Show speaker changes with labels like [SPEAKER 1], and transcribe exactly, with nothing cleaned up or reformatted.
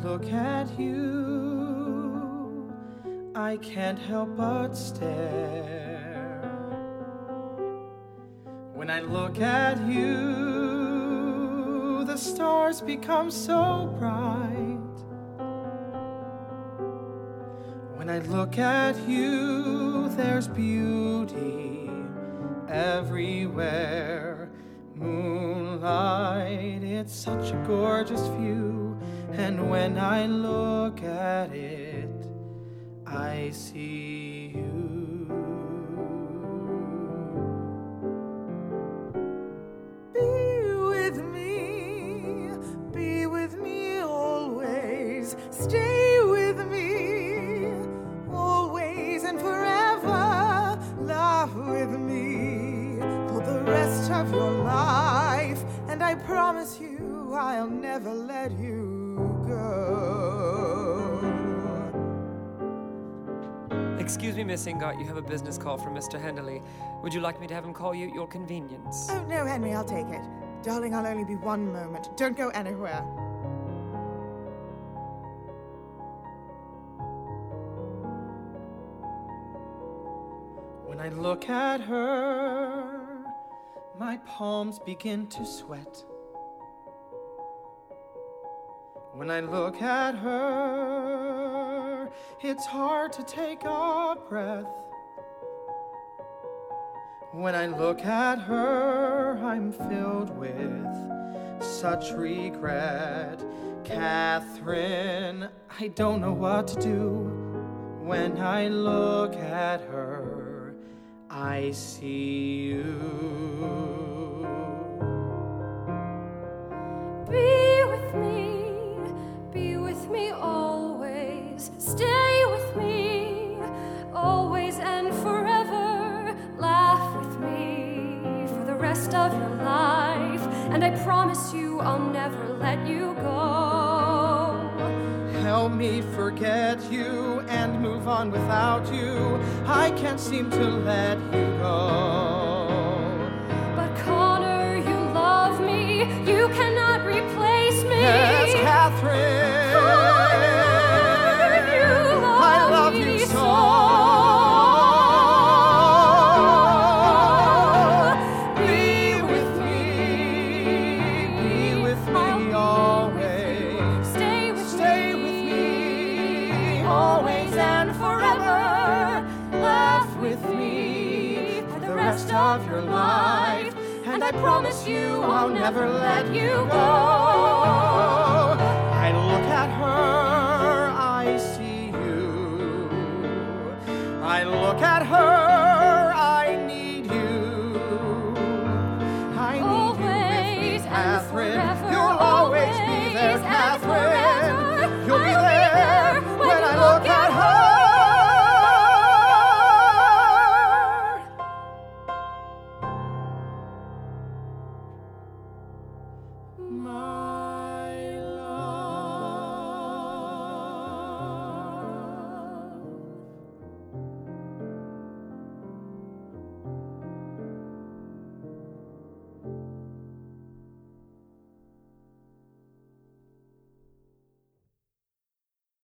[SPEAKER 1] look at you, I can't help but stare. When I look at you, the stars become so bright. When I look at you, there's beauty everywhere. Moonlight, it's such a gorgeous view. And when I look at it, I see you.
[SPEAKER 2] Be with me, be with me always. Stay with me, always and forever. Laugh with me for the rest of your life. And I promise you, I'll never let you go.
[SPEAKER 3] Excuse me, Miss Ingot, you have a business call from Mister Henderly. Would you like me to have him call you at your convenience?
[SPEAKER 2] Oh, no, Henry, I'll take it. Darling, I'll only be one moment. Don't go anywhere.
[SPEAKER 1] When I look at her, my palms begin to sweat. When I look at her, it's hard to take a breath. When I look at her, I'm filled with such regret. Catherine, I don't know what to do. When I look at her, I see you.
[SPEAKER 4] Be with me, be with me always. Stay with me, always and forever. Laugh with me for the rest of your life. And I promise you I'll never let you go.
[SPEAKER 1] Help me forget you and move on without you. I can't seem to let you go.
[SPEAKER 4] But Connor, you love me. You cannot replace me.
[SPEAKER 1] Yes, Catherine.
[SPEAKER 4] Connor, you love
[SPEAKER 1] I love
[SPEAKER 4] me
[SPEAKER 1] you so. Be with me. Be with me always.
[SPEAKER 4] Stay with
[SPEAKER 1] Stay with me always and forever. Laugh with me for the rest of your life. And I promise you I'll never let you go. I look at her, I see you. I look at her,